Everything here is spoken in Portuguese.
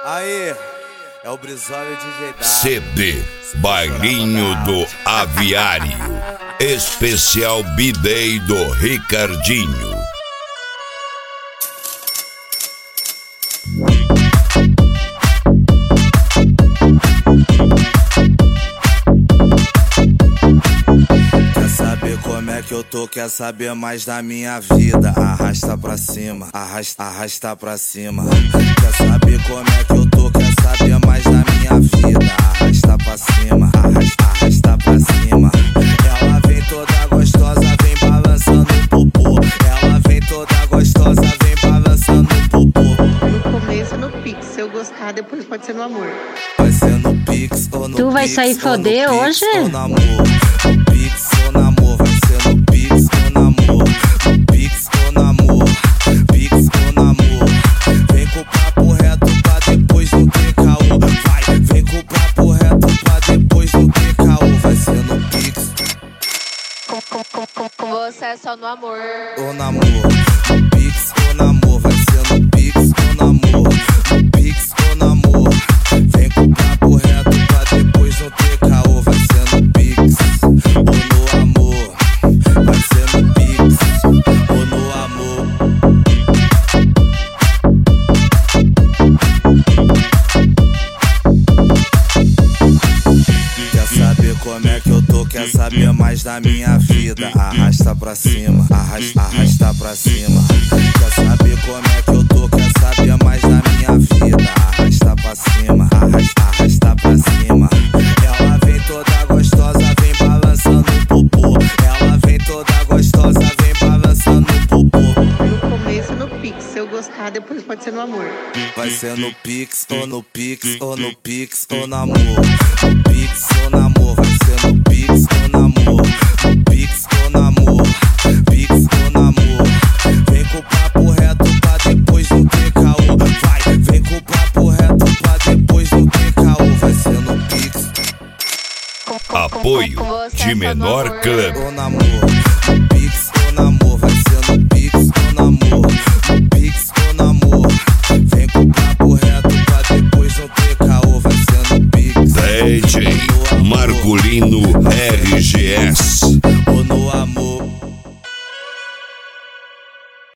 Aí, é o Brizola DJ W. CD Bailinho do Aviário, especial B-Day do Ricardinho. Quer saber como é que eu tô? Quer saber mais da minha vida? Arrasta pra cima, arrasta pra cima. Quer saber como é que eu tô? Quer saber mais da minha vida? Arrasta pra cima, arrasta pra cima. Ela vem toda gostosa, vem balançando o popô. Ela vem toda gostosa, vem balançando o popô. No começo no Pix, se eu gostar, depois pode ser no amor. Vai ser no Pix ou no Tu vai Pix, sair foder hoje? Ou no amor. No Pix ou no amor, vai ser no Pix ou no amor. No Pix ou no amor, Pix ou no amor. Vem com o papo reto pra depois não ter caô. Vai, vem com o papo reto pra depois não ter caô. Vai ser no Pix Com você é só no amor. ou no amor. No Pix ou no amor, vai ser no Pix ou no amor. No Pix ou no amor. Vem com o papo reto pra depois não ter caô. Vai ser no Pix ou no amor. Vai ser no Pix ou no amor. Quer saber como é que eu tô? Quer saber mais da minha vida? Arrasta pra cima, arrasta pra cima. Quer saber como é que eu tô? Quer saber mais da minha vida? Arrasta pra cima, arrasta pra cima. Ela vem toda gostosa, vem balançando o popô. Ela vem toda gostosa, vem balançando o popô. No começo no Pix, se eu gostar, depois pode ser no amor. Vai ser no Pix ou no Pix ou no Pix ou no amor. No Pix ou no amor, vai ser no Pix ou no amor. No Pix ou no amor, Pix ou no amor. Vem com o papo reto pra depois não ter caô. Vai, vem com o papo reto pra depois não ter caô. Vai ser no Pix Apoio de Menor Club. ou no amor.